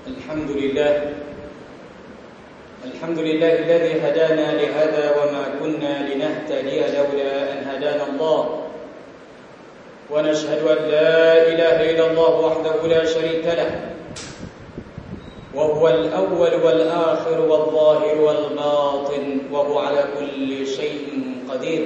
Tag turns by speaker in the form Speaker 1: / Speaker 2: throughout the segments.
Speaker 1: الحمد لله الذي هدانا لهذا وما كنا لنهتدي لولا أن هدانا الله ونشهد أن لا إله إلا الله وحده لا شريك له وهو الأول والآخر والظاهر والباطن وهو على كل شيء قدير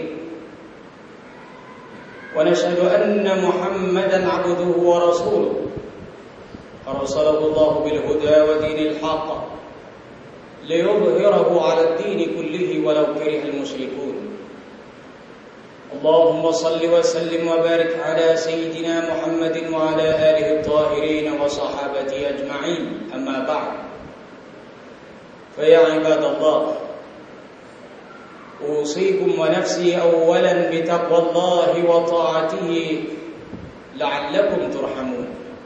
Speaker 1: ونشهد أن محمدًا عبده ورسوله أرسله الله بالهدى ودين الحق ليظهره على الدين كله ولو كره المشركون اللهم صل وسلم وبارك على سيدنا محمد وعلى آله الطاهرين وصحابته أجمعين أما بعد فيا عباد الله أوصيكم ونفسي أولا بتقوى الله وطاعته لعلكم ترحمون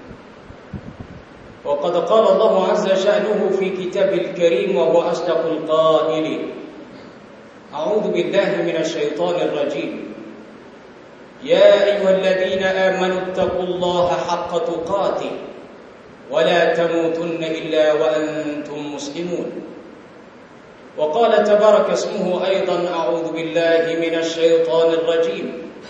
Speaker 1: وقد قال الله عز شأنه في كتاب الكريم وهو أصدق القائلين أعوذ بالله من الشيطان الرجيم يا أيها الذين آمنوا اتقوا الله حق تقاته ولا تموتن إلا وأنتم مسلمون وقال تبارك اسمه أيضا أعوذ بالله من الشيطان الرجيم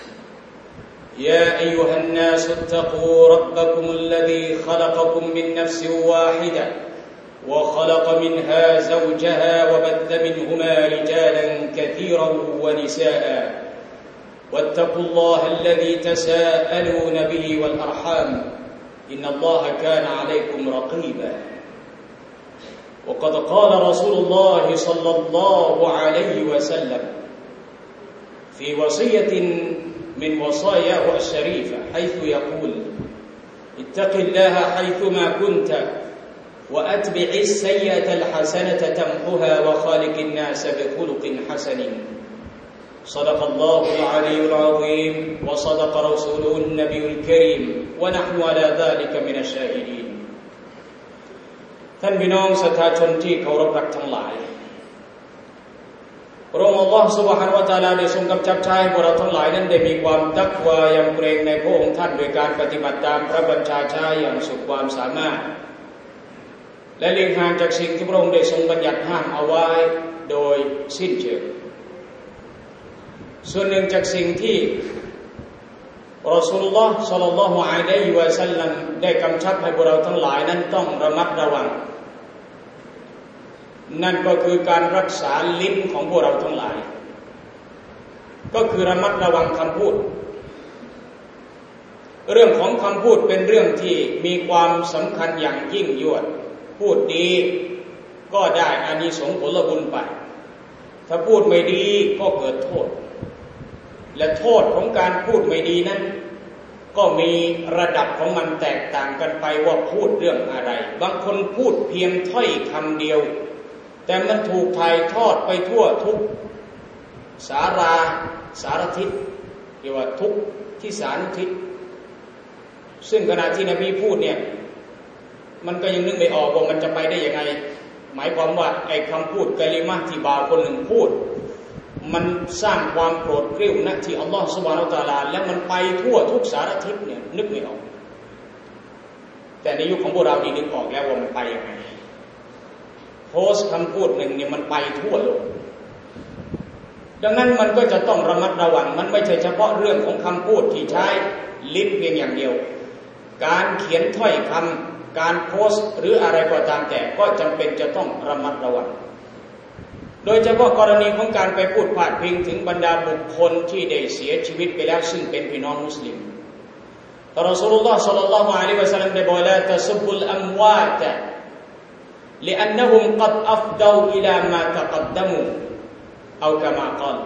Speaker 1: يا أيها الناس اتقوا ربكم الذي خلقكم من نفس واحدة وخلق منها زوجها وبث منهما رجالا كثيرا ونساء واتقوا الله الذي تساءلون به والأرحام إن الله كان عليكم رقيبا وقد قال رسول الله صلى الله عليه وسلم في وصية من وصاياه الشريفة حيث يقول اتق الله حيثما كنت وأتبع السيئة الحسنة تمحها وخالق الناس بخلق حسن صدق الله العلي العظيم وصدق رسوله النبي الكريم ونحن على ذلك من الشاهدين ท่านพี่น้องศรัทธาชนที่เคารพรักทั้งหลายพระองค์อัลเลาะห์ซุบฮานะฮูวะตะอาลาได้ทรงกำชับใช้ให้พวกเราทั้งหลายนั้นได้มีความตักวายำเกรงในพระองค์ท่านโดยการปฏิบัติตามพระบัญชาใช้อย่างสุดความสามารถและหลีกห่างจากสิ่งที่พระองค์ได้ทรงบัญญัติห้ามเอาไว้โดยสิ้นเชิงส่วนหนึ่งจากสิ่งที่รอซูลุลลอฮ์ ศ็อลลัลลอฮุอะลัยฮิวะซัลลัมได้กำชับให้พวกเราทั้งหลายนั้นต้องระมัดระวังนั่นก็คือการรักษาลิ้นของพวกเราทั้งหลายก็คือระมัดระวังคำพูดเรื่องของคำพูดเป็นเรื่องที่มีความสำคัญอย่างยิ่งยวดพูดดีก็ได้อานิสงส์ผลบุญไปถ้าพูดไม่ดีก็เกิดโทษและโทษของการพูดไม่ดีนั้นก็มีระดับของมันแตกต่างกันไปว่าพูดเรื่องอะไรบางคนพูดเพียงถ้อยคำเดียวแต่มันถูกถ่ายทอดไปทั่วทุกสารทิศเรียกว่าทุกที่สานุทิศซึ่งขณะที่นบีพูดเนี่ยมันก็ยังนึกไม่ออกว่ามันจะไปได้ยังไงหมายความว่าไอ้คำพูดกะลิมะห์ที่บ่าวคนหนึ่งพูดมันสร้างความโกรธกริ้วณที่อัลลอฮฺซุบฮานะฮูวะตะอาลาแล้วมันไปทั่วทุกสารทิศเนี่ยนึกไม่ออกแต่ในยุคของพวกเรานี่นึกออกแล้วว่ามันไปยังไงโพสต์คำพูดหนึ่งเนี่ยมันไปทั่วโลกดังนั้นมันก็จะต้องระมัดระวังมันไม่ใช่เฉพาะเรื่องของคำพูดที่ใช้ลิ้นเพียงอย่างเดียวการเขียนถ้อยคำการโพสต์หรืออะไรก็ตามแต่ก็จำเป็นจะต้องระมัดระวังโดยเฉพาะกรณีของการไปพูดพาดพิงถึงบรรดาบุคคลที่ได้เสียชีวิตไปแล้วซึ่งเป็นพี่น้องมุสลิมรอซูลุลลอฮ์ ศ็อลลัลลอฮุอะลัยฮิวะซัลลัมได้บอกว่าตัซุบุลอัมวาตلأنهم قد أفضوا إلى ما تقدموا أو كما قال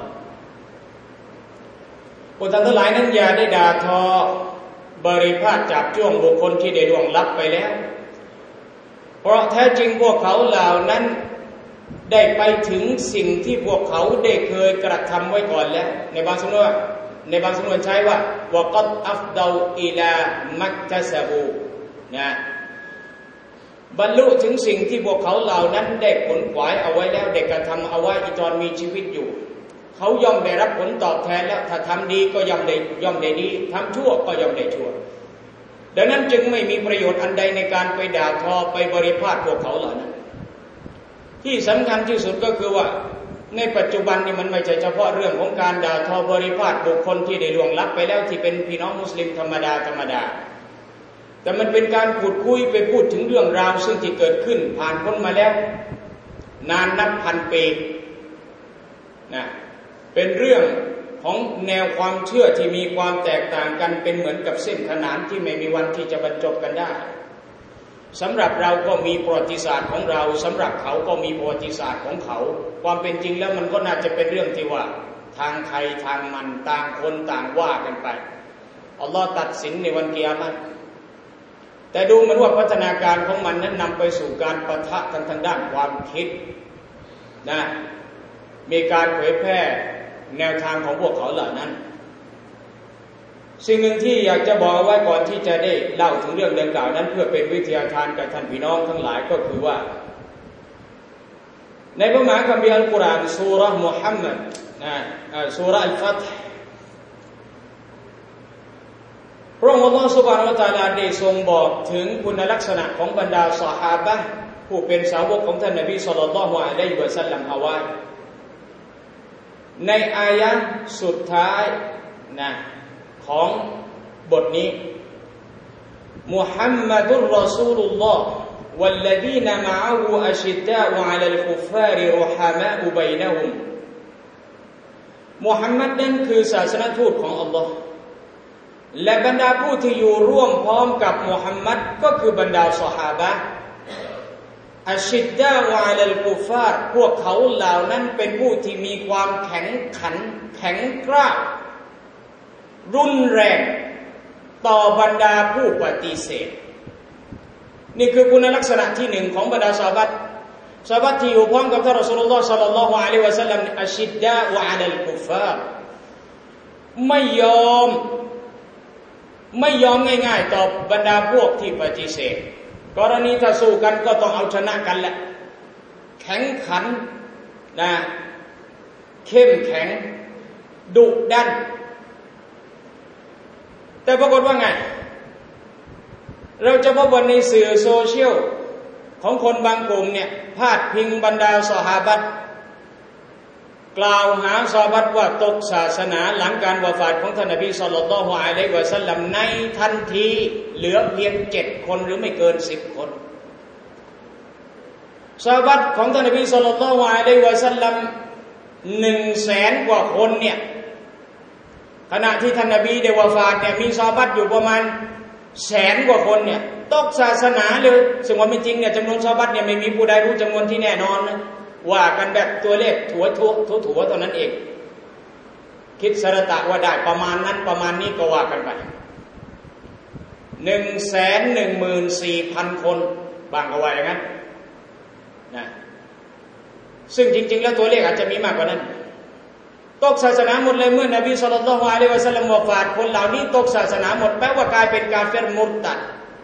Speaker 1: พวกท่านทั้งหลายนั้นอย่าได้ด่าทอบริพาทจับจ้วงบุคคลที่ได้ล่วงลับไปแล้วเพราะแท้จริงพวกเขาเหล่านั้นได้ไปถึงสิ่งที่พวกเขาได้เคยกระทำไว้ก่อนแล้วในบางสำนวนใช้ว่าวะกัดอัฟดาอิลามักตะซะบูนะบรรลุถึงสิ่งที่พวกเขาเหล่านั้นได้ขนขวายเอาไว้แล้วได้กระทำเอาไว้ตอนมีชีวิตอยู่เขาย่อมได้รับผลตอบแทนแล้วถ้าทำดีก็ย่อมได้ดีทำชั่วก็ย่อมได้ชั่วดังนั้นจึงไม่มีประโยชน์อันใดในการไปด่าทอไปบริพาทพวกเขาเหล่านั้นที่สำคัญที่สุดก็คือว่าในปัจจุบันนี่มันไม่ใช่เฉพาะเรื่องของการด่าทอบริพาทบุคคลที่ได้ล่วงลับไปแล้วที่เป็นพี่น้องมุสลิมธรรมดาแต่มันเป็นการพูดคุยไปพูดถึงเรื่องราวซึ่งที่เกิดขึ้นผ่านพ้นมาแล้วนานนับพันปีนะเป็นเรื่องของแนวความเชื่อที่มีความแตกต่างกันเป็นเหมือนกับเส้นขนานที่ไม่มีวันที่จะบรรจบกันได้สำหรับเราก็มีประวัติศาสตร์ของเราสำหรับเขาก็มีประวัติศาสตร์ของเขาความเป็นจริงแล้วมันก็น่าจะเป็นเรื่องที่ว่าทางใครทางมันต่างคนต่างว่ากันไปอัลลอฮ์ตัดสินในวันกิยามะฮ์แต่ดูเหมือนว่าพัฒนาการของมันนั้นนำไปสู่การปะทะกันทางด้านความคิดนะมีการเผยแพร่แนวทางของพวกเขาเหล่านั้นสิ่งหนึ่งที่อยากจะบอกเอาไว้ก่อนที่จะได้เล่าถึงเรื่องดังกล่าวนั้นเพื่อเป็นวิทยาทานกับท่านพี่น้องทั้งหลายก็คือว่าในพระมหาคัมภีร์อัลกุรอานซูเราะห์มุฮัมมัดซูเราะห์อัลฟัตห์พระองค์อัลเลาะห์ซุบฮานะฮูวะตะอาลาได้ทรงบอกถึงคุณลักษณะของบรรดาซอฮาบะห์ผู้เป็นสาวกของท่านนบีศ็อลลัลลอฮุอะลัยฮิวะซัลลัมเอาไว้ในอายะห์สุดท้ายนะของบทนี้มุฮัมมัดุรรอซูลุลลอฮ์والذين معه أشداء على الكفار رحماء بينهم มุฮัมมัดนั้นคือศาสนทูตของอัลลอฮ์และบรรดาผู้ที่อยู่ร่วมพร้อมกับมุฮัมมัดก็คือบรรดาซอฮาบะห์อัชชิดดาออะลัลกุฟาร์พวกเขาเหล่านั้นเป็นผู้ที่มีความแข็งขันแข็งกร้าวรุนแรงต่อบรรดาผู้ปฏิเสธนี่คือคุณลักษณะที่หนึ่งของบรรดาซอฮาบะห์ที่อยู่พร้อมกับท่านรอซูลุลลอฮ์ศ็อลลัลลอฮุอะลัยฮิวะซัลลัมอัชชิดดาอะลัลกุฟาร์ไม่ยอมง่ายๆต่อบรรดาพวกที่ปฏิเสธกรณีถ้าสู้กันก็ต้องเอาชนะกันแหละแข็งขันนะเข้มแข็งดุดันแต่ปรากฏว่าไงเราจะพบว่าในสื่อโซเชียลของคนบางกลุ่มเนี่ยพาดพิงบรรดาซอฮาบะห์กล่าวหาซอฮาบะห์ว่าตกศาสนาหลังการวะฟาตของท่านนบีศ็อลลัลลอฮุอะลัยฮิวะซัลลัมในทันทีเหลือเพียง7คนหรือไม่เกิน10คนซอฮาบะห์ของท่านนบีศ็อลลัลลอฮุอะลัยฮิวะซัลลัม 100,000 กว่าคนเนี่ยขณะที่ท่านนบีได้วะฟาตเนี่ยมีซอฮาบะห์อยู่ประมาณ100,000 กว่าคนเนี่ยตกศาสนาเลยซึ่งว่าไม่จริงเนี่ยจำนวนซอฮาบะห์เนี่ยไม่มีผู้ใดรู้จำนวนที่แน่นอนนะว่ากันแบบตัวเลขถั่วเท่านั้นเองคิดสระตะว่าได้ประมาณนั้นประมาณนี้ก็ว่ากันไป 114,000 คนบางก็ว่าอย่างนั้นนะซึ่งจริงๆแล้วตัวเลขอาจจะมีมากกว่านั้นตกศาสนาหมดเลยเมื่อนบีศ็อลลัลลอฮุอะลัยฮิวะซัลลัมวะฟาตคนเหล่านี้ตกศาสนาหมดแปลว่ากลายเป็นกาเฟรมุรตัด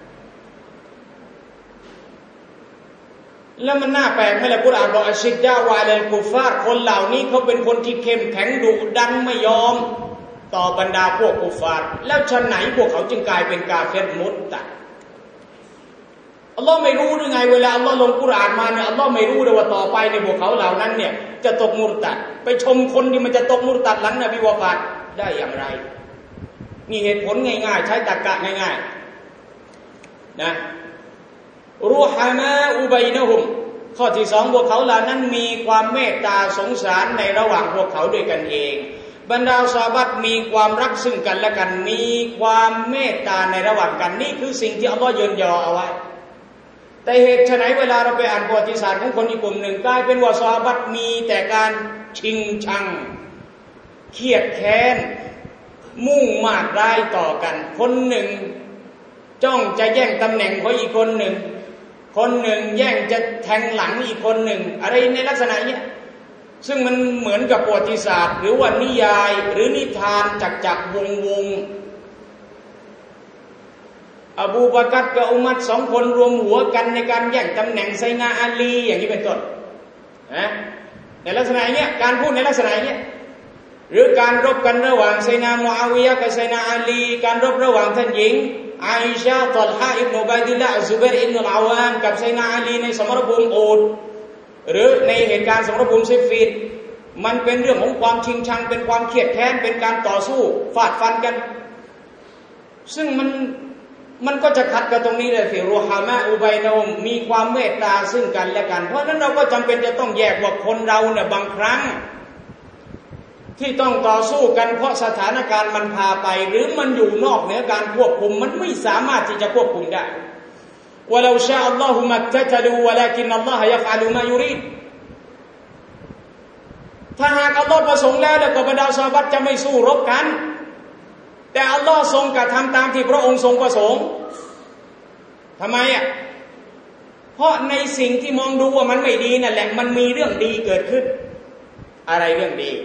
Speaker 1: แล้วมันน่าแปลกไหมล่ะกุรอานบอกอัชชิดดาอะลัลกุฟาร์คนเหล่านี้เขาเป็นคนที่เข้มแข็งดุดันไม่ยอมต่อบรรดาพวกกุฟาร์แล้วฉะไหนพวกเขาจึงกลายเป็นกาเฟรมุรตัดอัลลอฮ์ไม่รู้หรือไงเวลาอัลลอฮ์ลงกุรอานมาเนี่ยอัลลอฮ์ไม่รู้เลยว่าต่อไปในพวกเขาเหล่านั้นเนี่ยจะตกมุรตัดไปชมคนที่มันจะตกมุรตัดหลังนบีวะฟาตได้อย่างไรมีเหตุผลง่ายๆใช้ตรรกะง่ายๆนะรูฮามาอุบัยนะฮุมข้อที่2พวกเขาเหล่านั้นมีความเมตตาสงสารในระหว่างพวกเขาด้วยกันเองบรรดาซอฮาบะห์มีความรักซึ่งกันและกันมีความเมตตาในระหว่างกันนี่คือสิ่งที่อัลลอฮ์ยืนยันเอาไว้แต่เหตุไฉนเวลาเราไปอ่านประวัติศาสตร์ของคนอีกกลุ่มหนึ่งกลายเป็นว่าซอฮาบะห์มีแต่การชิงชังเครียดแค้นมุ่งมาดร้ายต่อกันคนหนึ่งจ้องจะแย่งตำแหน่งของอีกคนหนึ่งแย่งจะแทงหลังอีกคนหนึ่งอะไรในลักษณะนี้ซึ่งมันเหมือนกับประวัติศาสตร์หรือว่านิยายหรือนิทานจักวงอบูบักรกับอุมัร2คนรวมหัวกันในการแย่งตำแหน่งไซนาอาลีอย่างนี้เป็นต้นนะในลักษณะนี้การพูดในลักษณะนี้หรือการรบกันระหว่างไซนามูอาวิยะห์กับไซนาอาลีการรบระหว่างท่านหญิงอาอิชะห์ ฏอลฮะ อิบนุอุบัยดิลละห์ ซุบัยร อิบนุอัลอาวามกับไซนาอาลีในสมรภูมิอูฐหรือในเหตุการณ์สมรภูมิซิฟฟีนมันเป็นเรื่องของความชิงชังเป็นความเครียดแค้นเป็นการต่อสู้ฟาดฟันกันซึ่งมันก็จะขัดกับตรงนี้เลยสิรูฮามะอุบัยนะฮุมมีความเมตตาซึ่งกันและกันเพราะฉะนั้นเราก็จำเป็นจะต้องแยกว่าคนเราเนี่ยบางครั้งที่ต้องต่อสู้กันเพราะสถานการณ์มันพาไปหรือมันอยู่นอกเหนือการควบคุมมันไม่สามารถที่จะควบคุมได้วะลาชาอัลลอฮุมักตะตะลูวะลากินอัลลอฮะยัฟอะลูมายุรีดถ้าหากอัลลอฮ์ประสงค์แล้วก็บรรดาซอฮาบะห์จะไม่สู้รบกันแต่อัลลอฮ์ทรงกระทำตามที่พระองค์ทรงประสงค์ทำไมเพราะในสิ่งที่มองดูว่ามันไม่ดีนั่นแหละมันมีเรื่องดีเกิดขึ้นอะไรเรื่องดี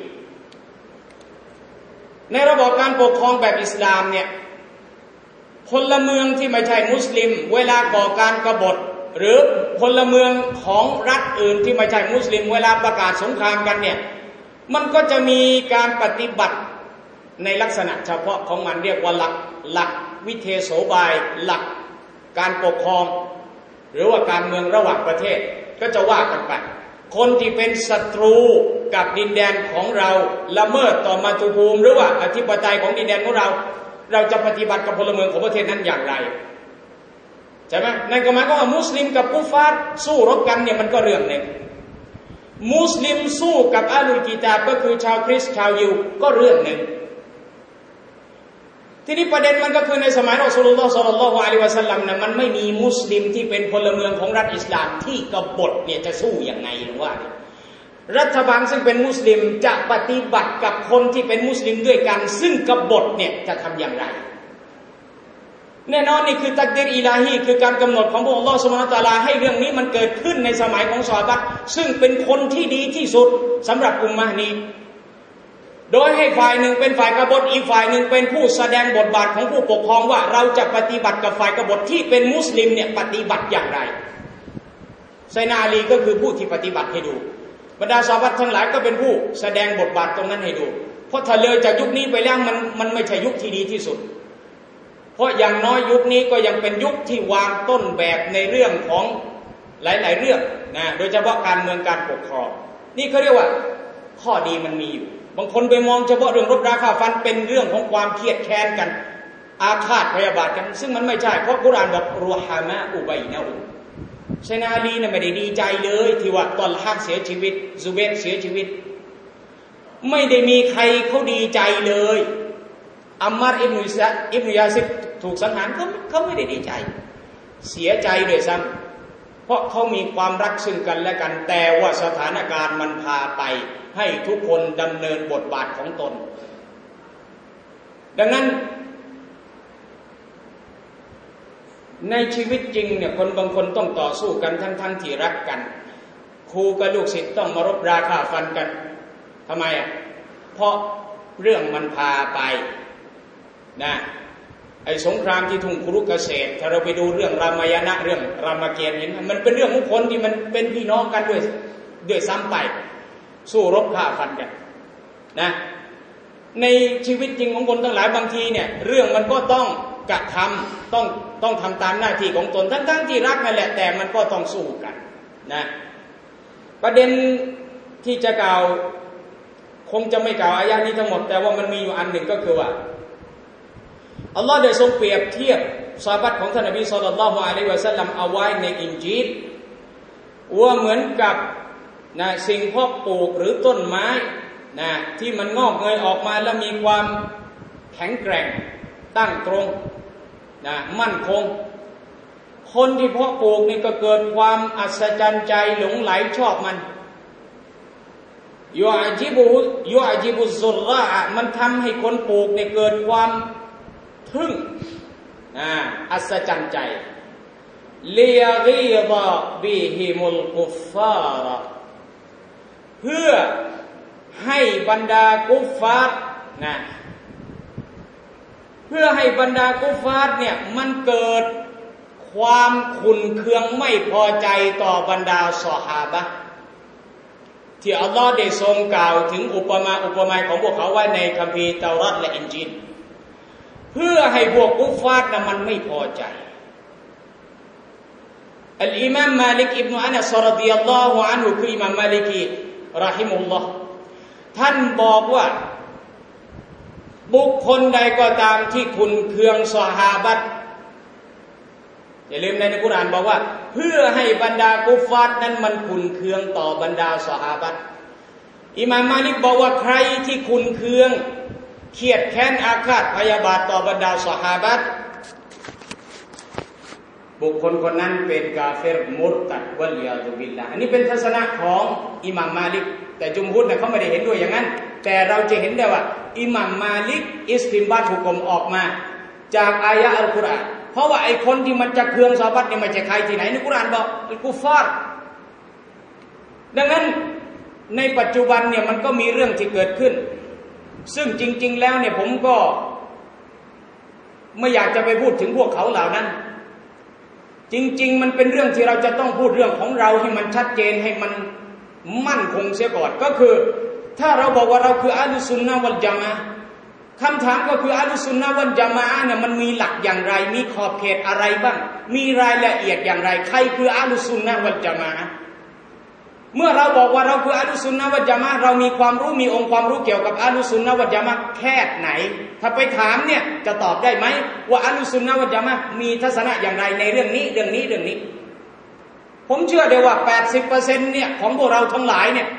Speaker 1: ในระบบการปกครองแบบอิสลามเนี่ยพลเมืองที่ไม่ใช่มุสลิมเวลาก่อการกบฏหรือพลเมืองของรัฐอื่นที่ไม่ใช่มุสลิมเวลาประกาศสงครามกันเนี่ยมันก็จะมีการปฏิบัติในลักษณะเฉพาะของมันเรียกว่าหลักวิเทโสบายหลักการปกครองหรือว่าการเมืองระหว่างประเทศก็จะว่ากันไปคนที่เป็นศัตรูกับดินแดนของเราละเมิดต่อมาตุภูมิหรือว่าอธิปไตยของดินแดนของเราจะปฏิบัติกับพลเมืองของประเทศนั้นอย่างไรใช่ไหมนั่นก็หมายความว่ามุสลิมกับกุฟาร์สู้รบกันเนี่ยมันก็เรื่องหนึ่งมุสลิมสู้กับอาลุลกิตาบก็คือชาวคริสต์ชาวยิวก็เรื่องหนึ่งทีนี้ประเด็นมันก็คือในสมัยรอซูลุลลอฮ์ ศ็อลลัลลอฮุอะลัยฮิวะซัลลัมเนี่ยมันไม่มีมุสลิมที่เป็นพลเมืองของรัฐอิสลามที่กบฏเนี่ยจะสู้ยังไงหรือว่ารัฐบาลซึ่งเป็นมุสลิมจะปฏิบัติกับคนที่เป็นมุสลิมด้วยกันซึ่งกบฏเนี่ยจะทำอย่างไรแน่นอนนี่คือตักดีรอิลาฮีคือการกำหนดของพระองค์อัลเลาะห์ซุบฮานะฮูวะตะอาลาให้เรื่องนี้มันเกิดขึ้นในสมัยของซอฮาบะห์ซึ่งเป็นคนที่ดีที่สุดสำหรับอุมมะห์นี้โดยให้ฝ่ายหนึ่งเป็นฝ่ายกบฏอีกฝ่ายหนึ่งเป็นผู้แสดงบทบาทของผู้ปกครองว่าเราจะปฏิบัติกับฝ่ายกบฏที่เป็นมุสลิมเนี่ยปฏิบัติอย่างไรไซนาอาลีก็คือผู้ที่ปฏิบัติให้ดูบรรดาซอฮาบะห์ทั้งหลายก็เป็นผู้แสดงบทบาทตรงนั้นให้ดูเพราะถ้าเลยจากยุคนี้ไปแล้วมันไม่ใช่ยุคที่ดีที่สุดเพราะอย่างน้อยยุคนี้ก็ยังเป็นยุคที่วางต้นแบบในเรื่องของหลายๆเรื่องนะโดยเฉพาะการเมืองการปกครองนี่เขาเรียกว่าข้อดีมันมีอยู่บางคนไปมองเฉพาะเรื่องรบราฆ่าฟันเป็นเรื่องของความเครียดแค้นกันอาฆาตพยาบาทกันซึ่งมันไม่ใช่เพราะกุรอานบอกรูฮามะอุบัยนะฮุไซนาอาลีเนี่ยไม่ได้ดีใจเลยที่ว่าตอลฮะเสียชีวิตซุเบรเสียชีวิตไม่ได้มีใครเขาดีใจเลยอัมมาร์อิบนุยาซิรถูกสังหารเขาไม่ได้ดีใจเสียใจด้วยซ้ำเพราะเขามีความรักซึ่งกันและกันแต่ว่าสถานการณ์มันพาไปให้ทุกคนดำเนินบทบาทของตนดังนั้นในชีวิตจริงเนี่ยคนบางคนต้องต่อสู้กันทั้งที่รักกันครูกับลูกศิษย์ต้องมารบราฆ่าฟันกันทำไมเพราะเรื่องมันพาไปนะไอ้สงครามที่ทุ่งคุรุเกษตรถ้าเราไปดูเรื่องรามายณะเรื่องรามเกียรติ์เห็นมันเป็นเรื่องของคนที่มันเป็นพี่น้องกันด้วยซ้ำไปสู้รบฆ่าฟันกันนะในชีวิตจริงของคนทั้งหลายบางทีเนี่ยเรื่องมันก็ต้องกระทำต้องทำตามหน้าที่ของตนทั้งที่รักนั่นแหละแต่มันก็ต้องสู้กันนะประเด็นที่จะกล่าวคงจะไม่กล่าวอายะนี้ทั้งหมดแต่ว่ามันมีอยู่อันหนึ่งก็คือว่าอัลลอฮ์ได้ทรงเปรียบเทียบซอฮาบะห์ของท่านนบีศ็อลลัลลอฮุอะลัยฮิวะซัลลัมเอาไว้ในอินจีลว่าเหมือนกับนะสิ่งเพาะปลูกหรือต้นไม้นะที่มันงอกเงยออกมาแล้วมีความแข็งแกร่งตั้งตรงนะมั่นคงคนที่เพาะปลูกนี่ก็เกิดความอัศจรรย์ใจหลงไหลชอบมันยูอาจิบุซุรราะมันทำให้คนปลูกเนี่ยเกิดความทึ่งอัศจรรย์ใจลียกีฎะบิฮิมุลกุฟฟาระเพื่อให้บรรดากุฟฟาร์นะเพื่อให้บรรดากุฟฟาร์เนี่ยมันเกิดความขุ่นเคืองไม่พอใจต่อบรรดาซอฮาบะห์ที่อัลลอฮ์ได้ทรงกล่าวถึงอุปมาอุปไมยของพวกเขาไว้ในคัมภีร์เตารัตและอินจีลเพื่อให้พวกกุฟฟาร์มันไม่พอใจอัลอิมามมาลิกอิบนุอานัสรฎิยัลลอฮุอันฮุคืออิมามมาลิกีเราะฮิมุลลอฮ์ท่านบอกว่าบุคคลใดก็ตามที่ขุนเคืองซอฮาบะห์อย่าลืมในกุรอานบอกว่าเพื่อให้บรรดากุฟฟาร์นั้นมันขุนเคืองต่อบรรดาซอฮาบะห์อิมามมาลิกบอกว่าใครที่ขุนเคืองเครียดแค้นอาฆาตพยาบาทต่อบรรดาซอฮาบะห์บุคคลคนนั้นเป็นกาเฟรมุรตัดวัลยาซุบิลลาห์อันนี้เป็นทัศนะของอิหม่ามมาลิกแต่จุมฮุรเขาไม่ได้เห็นด้วยอย่างนั้นแต่เราจะเห็นได้ว่าอิหม่ามมาลิกอิสติมบาตหุกมออกมาจากอายะห์อัลกุรอานเพราะว่าไอ้คนที่มันจะเคืองซอฮาบะห์เนี่ยไม่ใช่ใครที่ไหนในกุรอานบอกอัลกุฟฟาร์ดังนั้นในปัจจุบันเนี่ยมันก็มีเรื่องที่เกิดขึ้นซึ่งจริงๆแล้วเนี่ยผมก็ไม่อยากจะไปพูดถึงพวกเขาเหล่านั้นจริงๆมันเป็นเรื่องที่เราจะต้องพูดเรื่องของเราให้มันชัดเจนให้มันมั่นคงเสียก่อนก็คือถ้าเราบอกว่าเราคืออะห์ลุสซุนนะฮ์วัลญะมาอะห์คำถามก็คืออะห์ลุสซุนนะฮ์วัลญะมาอะห์เนี่ยมันมีหลักอย่างไรมีขอบเขตอะไรบ้างมีรายละเอียดอย่างไรใครคืออะห์ลุสซุนนะฮ์วัลญะมาอะห์เมื่อเราบอกว่าเราคืออะห์ลุสซุนนะฮ์วัลญะมาอะห์เรามีความรู้มีองค์ความรู้เกี่ยวกับอะห์ลุสซุนนะฮ์วัลญะมาอะห์แค่ไหนถ้าไปถามเนี่ยจะตอบได้ไหมว่าอะห์ลุสซุนนะฮ์วัลญะมาอะห์มีทัศนะอย่างไรในเรื่องนี้ผมเชื่อได้ว่า 80% เนี่ยของพวกเราทั้งหลายเนี่ย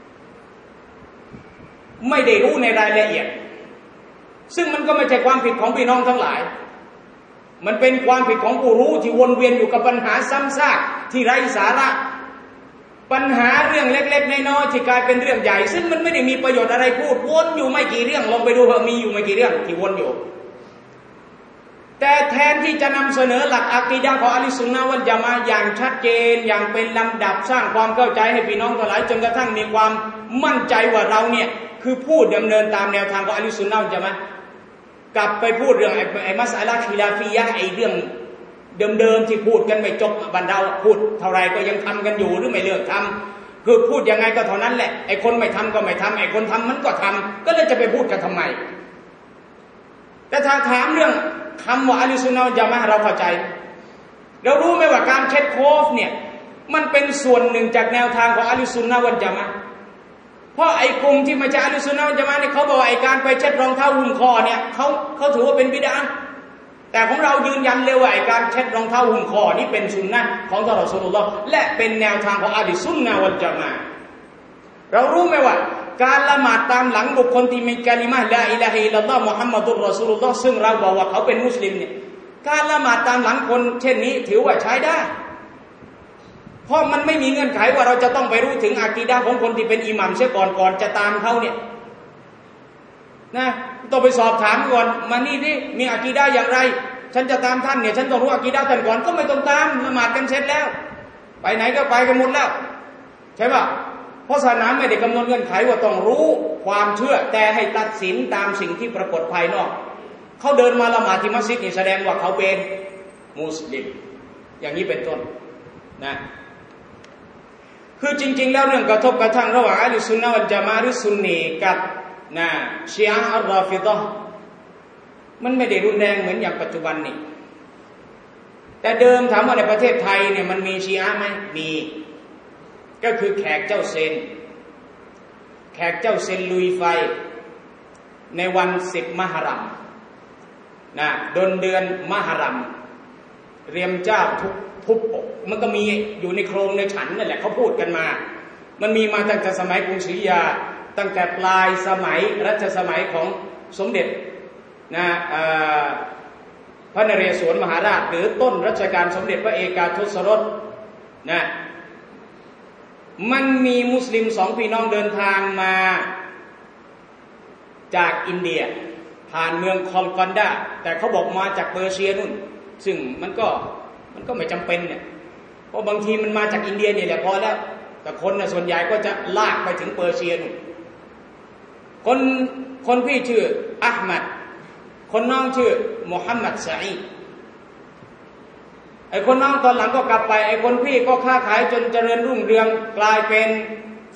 Speaker 1: ไม่ได้รู้ในรายละเอียดซึ่งมันก็ไม่ใช่ความผิดของพี่น้องทั้งหลายมันเป็นความผิดของผู้รู้ที่วนเวียนอยู่กับปัญหาซ้ำซากที่ไร้สาระปัญหาเรื่องเล็กๆน้อยๆที่กลายเป็นเรื่องใหญ่ซึ่งมันไม่ได้มีประโยชน์อะไรพูดวนอยู่ไม่กี่เรื่องลองไปดูว่ามีอยู่ไม่กี่เรื่องที่วนอยู่แต่แทนที่จะนำเสนอหลักอะกีดะห์ของอะห์ลุสซุนนะฮ์วัลญะมาอะห์อย่างชัดเจนอย่างเป็นลำดับสร้างความเข้าใจให้พี่น้องทั้งหลายจนกระทั่งมีความมั่นใจว่าเราเนี่ยคือผู้ดำเนินตามแนวทางของอะห์ลุสซุนนะฮ์วัลญะมาอะห์กลับไปพูดเรื่องไอ้มัสอะละห์คิลาฟียะห์ไอ้เรื่องเดิมๆที่พูดกันไม่จบบรรดาพูดเท่าไรก็ยังทำกันอยู่หรือไม่เลิกทำคือพูดยังไงก็เท่านั้นแหละไอ้คนไม่ทำก็ไม่ทำไอ้คนทำมันก็ทำก็เลยจะไปพูดกันทำไมแต่ถ้าถามเรื่องคำว่าอะห์ลุสซุนนะฮ์วัลญะมาอะห์เราเข้าใจเรารู้ไหมว่าการเช็ดโคฟเนี่ยมันเป็นส่วนหนึ่งจากแนวทางของอะห์ลุสซุนนะฮ์วัลญะมาอะห์เพราะไอ้กลุ่มที่มาจากอะห์ลุสซุนนะฮ์วัลญะมาอะห์เนี่ยเขาบอกไอ้การไปเช็ดรองเท้าหุ้มคอเนี่ยเขาถือว่าเป็นบิดอะห์แต่ของเรายืนยันเลยว่าไอ้การเช็ดรองเท้าหุ้มคอนี่เป็นสุนนะห์ของท่านรอซูลุลลอฮ์และเป็นแนวทางของอะห์ลุสซุนนะฮ์วัลญะมาอะห์เรารู้ไหมว่าการละหมาดตามหลังบุคคลที่มีกะลิมะฮ์ลาอิลาฮะอิลลัลลอฮ์มุฮัมมัดุรรอซูลุลลอฮ์ซึ่งเราบอกว่าเขาเป็นมุสลิมเนี่ยการละหมาดตามหลังคนเช่นนี้ถือว่าใช้ได้เพราะมันไม่มีเงื่อนไขว่าเราจะต้องไปรู้ถึงอะกีดะห์ของคนที่เป็นอิหมัมเสียก่อนจะตามเขาเนี่ยนะต้องไปสอบถามก่อนมานี่ดิมีอะกีดะห์อย่างไรฉันจะตามท่านเนี่ยฉันต้องรู้อะกีดะห์ท่านก่อนก็ไม่ต้องตามละหมาดกันเสร็จแล้วไปไหนก็ไปกันหมดแล้วใช่ป่ะเพราะศาสนาไม่ได้กำหนดเงื่อนไขว่าต้องรู้ความเชื่อแต่ให้ตัดสินตามสิ่งที่ปรากฏภายนอกเขาเดินมาละหมาดที่มัสยิดนี่แสดงว่าเขาเป็นมุสลิมอย่างนี้เป็นต้นนะคือจริงๆแล้วเรื่องกระทบกระทั่งระหว่างอะห์ลุสซุนนะฮ์วัลญะมาอะห์หรือซุนนีกับชีอะห์อัรรอฟิฎะห์มันไม่ได้รุนแรงเหมือนอย่างปัจจุบันนี่แต่เดิมถามว่าในประเทศไทยเนี่ยมันมีชีอะห์ไหมมีก็คือแขกเจ้าเซนลุยไฟในวัน10 มหรัมนะเดือนมหรัมเรียมเจ้าทุบปกมันก็มีอยู่ในโครงในฉันนั่นแหละเขาพูดกันมามันมีมาตั้งแต่สมัยกรุงศรีอยุธยาตั้งแต่ปลายสมัยรัชสมัยของสมเด็จนะพระนเรศวรมหาราชหรือต้นรัชกาลสมเด็จพระเอกาทศรสนะมันมีมุสลิม2 พี่น้องเดินทางมาจากอินเดียผ่านเมืองคอลกัณดาแต่เขาบอกมาจากเปอร์เซียนู่นซึ่งมันก็ไม่จำเป็นเนี่ยเพราะบางทีมันมาจากอินเดียเนี่ยแหละพอแล้วแต่คนน่ะส่วนใหญ่ก็จะลากไปถึงเปอร์เซียนู่นคนพี่ชื่ออะห์มัดคนน้องชื่อมุฮัมมัดซะอีดไอ้คนน้องตอนหลังก็กลับไปไอ้คนพี่ก็ค้าขายจนเจริญรุ่งเรืองกลายเป็นข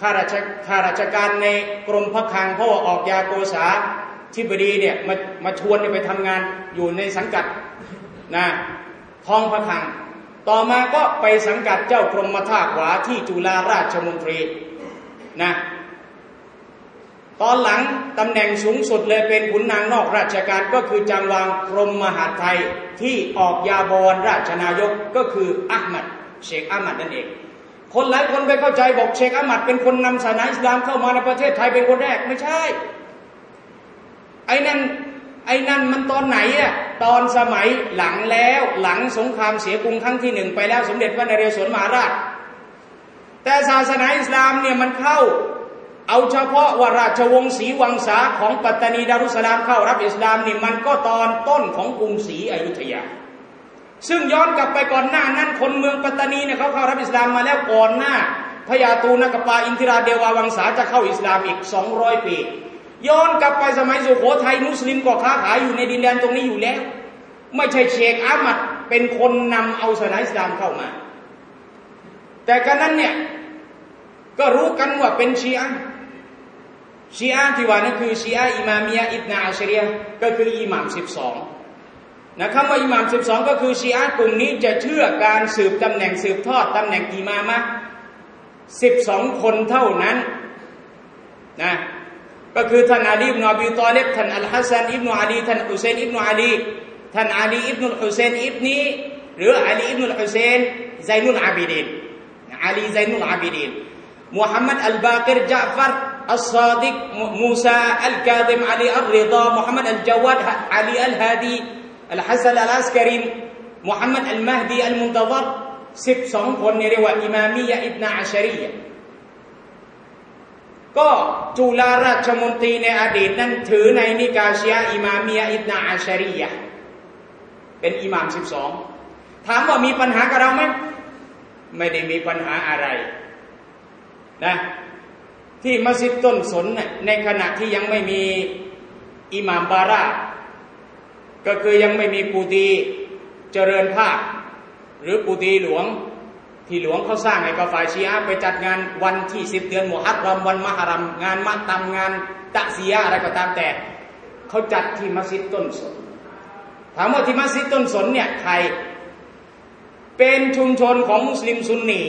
Speaker 1: ข้าราชการในกรมพระคลังเพราะว่าออกยาโกษาธิบดีเนี่ยมาชวนไปทำงานอยู่ในสังกัดนะท้องพระคลังต่อมาก็ไปสังกัดเจ้ากรมท่าขวาที่จุฬาราชมนตรีนะตอนหลังตำแหน่งสูงสุดเลยเป็นขุนนางนอกราชการก็คือจางวางกรมมหาดไทยที่ออกยาบวรราชนายกก็คืออะห์มัดเชคอะห์มัดนั่นเองคนหลายคนไปเข้าใจบอกเชคอะห์มัดเป็นคนนำศาสนาอิสลามเข้ามาในประเทศไทยเป็นคนแรกไม่ใช่ไอ้นั่นมันตอนไหนอ่ะตอนสมัยหลังแล้วหลังสงครามเสียกรุงครั้งที่1ไปแล้วสมเด็จพระนเรศวรมหาราชแต่ศาสนาอิสลามเนี่ยมันเข้าเอาเฉพาะว่าราชวงศ์ศรีวังสาของปัตตานีดารุสสลามเข้ารับอิสลามนี่มันก็ตอนต้นของกรุงศรีอยุธยาซึ่งย้อนกลับไปก่อนหน้านั้นคนเมืองปัตตานีเนี่ยเขาเข้ารับอิสลามมาแล้วก่อนหน้าพญาตูนกปาอินทิราเดวาวังสาจะเข้าอิสลามอีก200 ปีย้อนกลับไปสมัยสุโขทัยมุสลิมก็ค้าขายอยู่ในดินแดนตรงนี้อยู่แล้วไม่ใช่เชคอะห์มัดเป็นคนนำเอาศาสนาอิสลามเข้ามาแต่กันนั้นเนี่ยก็รู้กันว่าเป็นชีอะห์ที่ว่านั่นคือชีอะห์อิมามะห์อิบนาอัชรียะห์ก็คืออิหม่าม12นะคำว่าอิหม่าม12ก็คือชีอะห์กลุ่มนี้จะเชื่อการสืบตำแหน่งสืบทอดตำแหน่งอิมามะห์12คนเท่านั้นนะก็คือท่านอาลีอิบนุอบีฏอลิบท่านอัลฮัสซันอิบนุอาลีท่านอุซัยน์อิบนุอาลีท่านอาลีอิบนุฮุเซนอิบนีหรืออาลีอิบนุฮุเซนไซนุลอาบิดีนอาลีไซนุลอาบิดีนมุฮัมมัดอัลบากิรญะฟัรอัลซาดิกมูซาอัลกาซิมอาลีอัลริฎามุฮัมมัดอัลญาวาดอาลีอัลฮาดีอัลฮัสซันอัลอัสกะรีมุฮัมมัดอัลมะฮดีอัลมุนตะฎร12คนนี่เรียกว่าอิมามะห์อิบนาอัชรียะห์ก็จุฬาราชมนตรีในอดีตนั้นถือในนิกายชีอะห์อิมามะห์อิบนาอัชรียะห์เป็นอิหม่าม12ถามว่ามีปัญหากับเราไหมไม่ได้มีปัญหาอะไรนะที่มัสยิดต้นสนในขณะที่ยังไม่มีอิหม่ามบาราก็คือยังไม่มีปูตีเจริญภาคหรือปูตีหลวงที่หลวงเขาสร้างให้กับฝ่ายชีอะห์ไปจัดงานวันที่10 เดือนมุฮัรรอมวันมหรัมงานมัตตัมงานตะซียะห์อะไรก็ตามแต่เขาจัดที่มัสยิดต้นสนถามว่าที่มัสยิดต้นสนเนี่ยใครเป็นชุมชนของมุสลิมซุนนี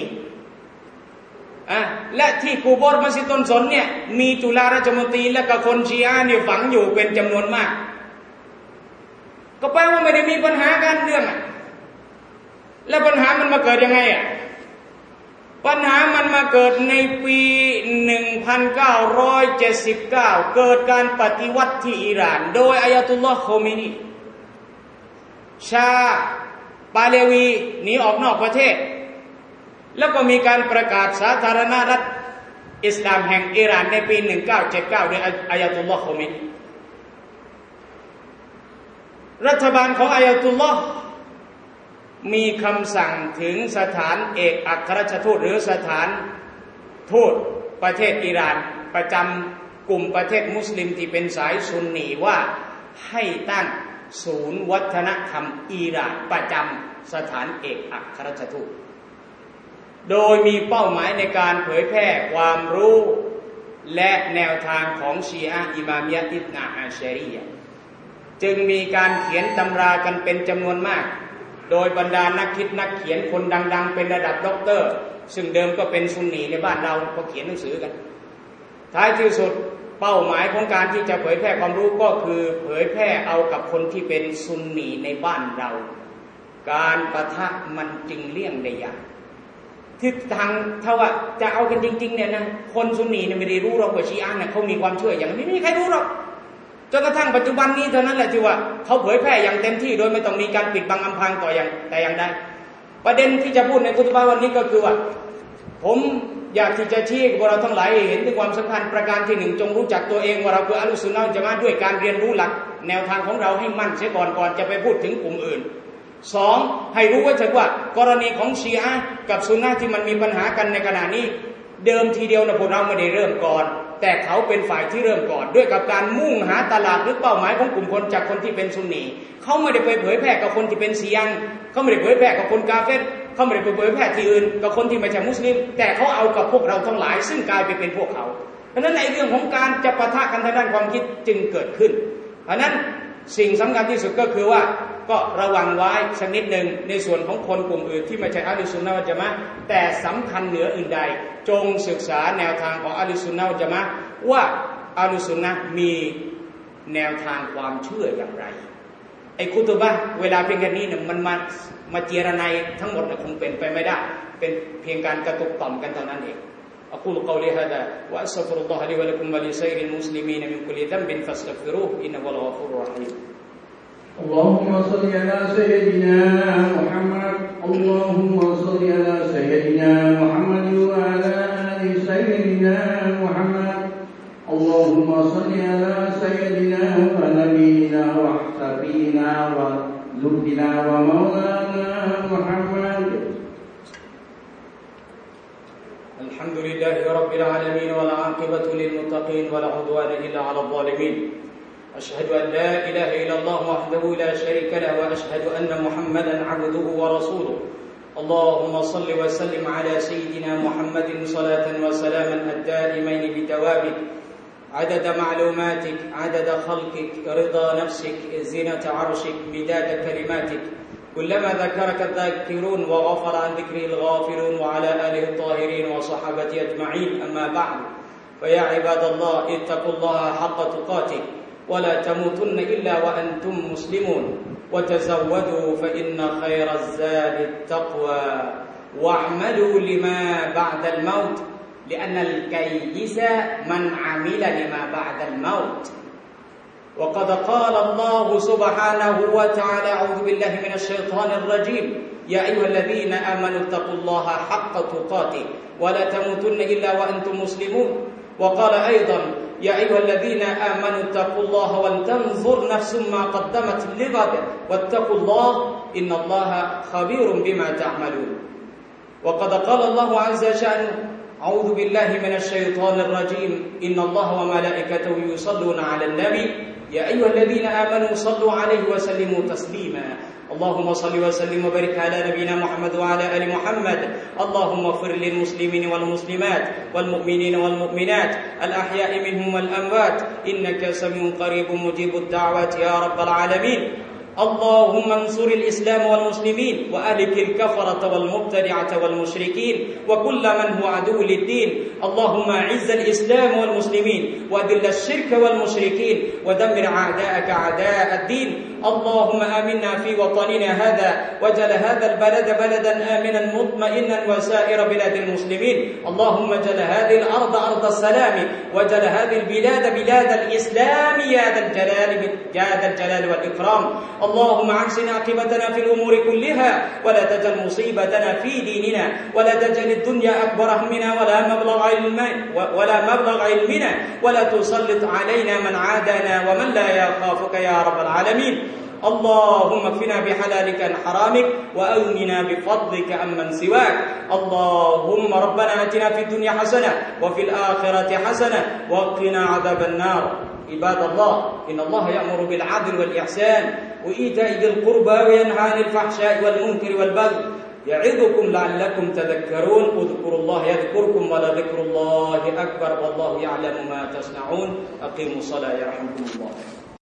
Speaker 1: และที่กูโบร์มัสยิดต้นสนเนี่ยมีจุฬาราชมนตรีและก็คนชีอะห์เนี่ยฝังอยู่เป็นจำนวนมากก็แปลว่าไม่ได้มีปัญหากันเรื่องแล้วปัญหามันมาเกิดยังไงปัญหามันมาเกิดในปี1979เกิดการปฏิวัติที่อิหร่านโดยอายะตุลลอฮ์โคเมนีชาปาเลวีหนีออกนอกประเทศแล้วก็มีการประกาศสาธารณรัฐอิสลามแห่งอิหร่านในปี1979โดยอายะตุลลอฮ์โคเมนีรัฐบาลของอายะตุลลอฮ์มีคำสั่งถึงสถานเอกอัครราชทูตหรือสถานทูตประเทศอิหร่านประจำกลุ่มประเทศมุสลิมที่เป็นสายซุนนีว่าให้ตั้งศูนย์วัฒนธรรมอิหร่านประจำสถานเอกอัครราชทูตโดยมีเป้าหมายในการเผยแพร่ความรู้และแนวทางของชีอะห์อิมามะห์อิบนาอัชรียะห์จึงมีการเขียนตำรากันเป็นจำนวนมากโดยบรรดานักคิดนักเขียนคนดังๆเป็นระดับด็อกเตอร์ซึ่งเดิมก็เป็นซุนนีในบ้านเราก็เขียนหนังสือกันท้ายที่สุดเป้าหมายของการที่จะเผยแพร่ความรู้ก็คือเผยแพร่เอากับคนที่เป็นซุนนีในบ้านเราการปะทะมันจึงเลี่ยงได้ยากที่ทางถ้าว่าจะเอากันจริงๆเนี่ยนะคนซุนนีเนี่ยไม่ได้รู้หรอกว่าชีอะห์เนี่ยเขามีความเชื่ออย่างนั้นไม่มีใครรู้หรอกจนกระทั่งปัจจุบันนี้เท่านั้นแหละที่ว่าเขาเผยแพร่อย่างเต็มที่โดยไม่ต้องมีการปิดบังอำพรางต่อแต่อย่างใดประเด็นที่จะพูดในคุตบะห์วันนี้ก็คือว่าผมอยากที่จะชี้ให้พวกเราทั้งหลายเห็นถึงความสำคัญประการที่1จงรู้จักตัวเองว่าเราคืออะห์ลุสซุนนะฮ์วัลญะมาอะห์ด้วยการเรียนรู้หลักแนวทางของเราให้มั่นเสียก่อนจะไปพูดถึงกลุ่มอื่น2ให้รู้ไว้เถิดว่ากรณีของชีอะห์กับซุนนะห์ที่มันมีปัญหากันในขณะนี้เดิมทีเดียวนะพวกเราไม่ได้เริ่มก่อนแต่เขาเป็นฝ่ายที่เริ่มก่อนด้วยกับการมุ่งหาตลาดหรือเป้าหมายของกลุ่มคนจากคนที่เป็นซุนนีเขาไม่ได้ไปเผยแพร่กับคนที่เป็นชีอะห์เขาไม่ได้เผยแพร่กับคนกาเฟรเขาไม่ได้ไปเผยแพร่ที่อื่นกับคนที่ไม่ใช่มุสลิมแต่เขาเอากับพวกเราทั้งหลายซึ่งกลายไปเป็นพวกเขาเพราะนั้นในเรื่องของการจะปะทะกันทางด้านความคิดจึงเกิดขึ้นเพราะนั้นสิ่งสำคัญที่สุดก็คือว่าก็ระวังไว้สักนิดหนึ่งในส่วนของคนกลุ่มอื่นที่ไม่ใช่อะห์ลุสซุนนะฮ์วัลญะมาอะห์แต่สำคัญเหนืออื่นใดจงศึกษาแนวทางของอะห์ลุสซุนนะฮ์วัลญะมาอะห์ว่าอะห์ลุสซุนนะฮ์มีแนวทางความเชื่ออย่างไรไอ้คุตุบะห์เวลาเพียงแค่นี้เนี่ยมันมาเจรไนทั้งหมดคงเป็นไปไม่ได้เป็นเพียงการกระตุกต่อมกันเท่านั้นเองأقول قولي هذا وأستغفر الله لي ولكم ولسائر المسلمين من كل ذنب فاستغفروه إنه هو الغفور الرحيم
Speaker 2: اللهم صل على سيدنا محمد اللهم صل على سيدنا محمد وعلى آل سيدنا محمد اللهم صل على سيدنا ونبينا وحبيبنا وذكرنا ومولانا محمد
Speaker 1: الحمد لله رب العالمين والعاقبة للمتقين ولا عدوان إلا على الظالمين أشهد أن لا إله إلا الله وحده لا شريك له وأشهد أن محمدا عبده ورسوله اللهم صل وسلم على سيدنا محمد صلاة وسلاما الدائمين بدوامك عدد معلوماتك عدد خلقك رضا نفسك زينة عرشك مداد كلماتك كلما ذكرك الذاكرون وغفر عن ذكره الغافلون وعلى آله الطاهرين وصحابته أجمعين أما بعد فيا عباد الله اتقوا الله حق تقاته ولا تموتن إلا وأنتم مسلمون وتزودوا فإن خير الزاد التقوى واعملوا لما بعد الموت لأن الكيس من عمل لما بعد الموت وقد قال الله سبحانه وتعالى أعوذ بالله من الشيطان الرجيم يا أيها الذين آمنوا اتقوا الله حق تقاته ولا تموتن إلا وأنتم مسلمون وقال أيضا يا أيها الذين آمنوا اتقوا الله ولتنظر نفس ما قدمت لغد واتقوا الله إن الله خبير بما تعملون وقد قال الله عز وجل أعوذ بالله من الشيطان الرجيم إن الله وملائكته يصلون على النبي يا أيها الذين آمنوا صلوا عليه وسلموا تسليما اللهم صل وسلم وبارك على نبينا محمد وعلى آل محمد اللهم اغفر للمسلمين والمسلمات والمؤمنين والمؤمنات الأحياء منهم والأموات إنك سميع قريب مجيب الدعوات يا رب العالمين اللهم انصر الإسلام والمسلمين وأهلك الكفرة والمبتدعة والمشركين وكل من هو عدو للدين اللهم أعز الإسلام والمسلمين وأذل الشرك والمشركين ودمر أعداءك أعداء الدين اللهم آمنا في وطننا هذا واجعل هذا البلد بلدا آمنا مطمئنا وسائر بلاد المسلمين اللهم اجعل هذه الأرض أرض السلام واجعل هذه البلاد بلاد الإسلام يا ذا الجلال والإكرام اللهم أحسن عاقبتنا في الأمور كلها ولا تجعل مصيبتنا في ديننا ولا تجعل الدنيا أكبر همنا ولا مبلغ علمنا ولا تسلط علينا من عادانا ومن لا يخافك يا رب العالمين اللهم اكفنا بحلالك عن حرامك وأغننا بفضلك عمن سواك اللهم ربنا آتنا في الدنيا حسنة وفي الآخرة حسنة وقنا عذاب النار عباد الله إن الله يأمر بالعدل والإحسان وإيتاء ذي القربى وينهى عن الفحشاء والمنكر والبغي يعظكم لعلكم تذكرون اذكروا الله يذكركم ولذكر الله أكبر والله يعلم ما تصنعون أقيموا الصلاة يرحمكم الله